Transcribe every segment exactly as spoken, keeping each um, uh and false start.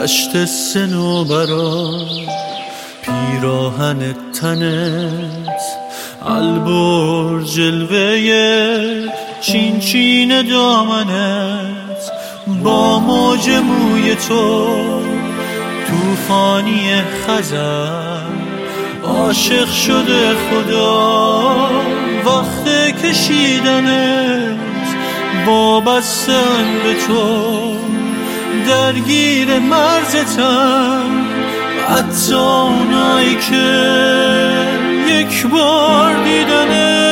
دشت صنوبرا پیراهن تنت، البرز جلوه چین چین دامنت، با موج موی تو توفانی خزر، عاشق شده خدا وقت کشیدنت، وابستن به تو درگیر مرزتن، حتی اونایی که یک بار دیدنت.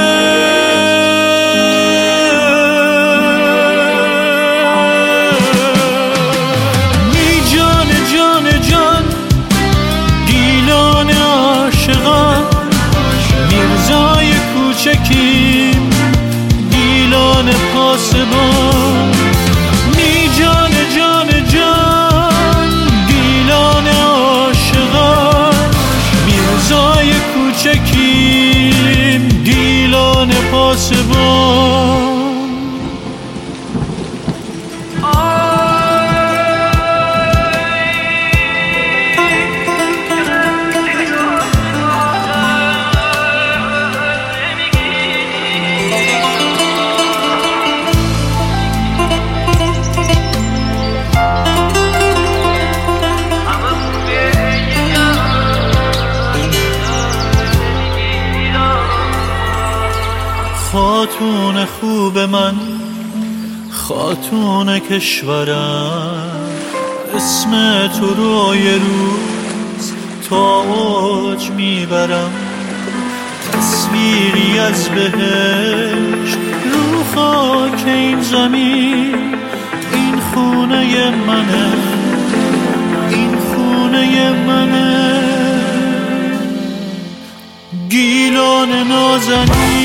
نی جان جان جان دیلان عاشقان، میرزای کوچکیم دیلان پاسبان. نی جان جان جان دیلان عاشقان، میرزای کوچکیم دیلان پاسبان. خاتون خوب من، خاتون کشورم، اسم تو رو یه روز تا اوج میبرم. تصویری از بهشت رو خاک این زمین، این خونه منه، این خونه منه. گیلان نازنین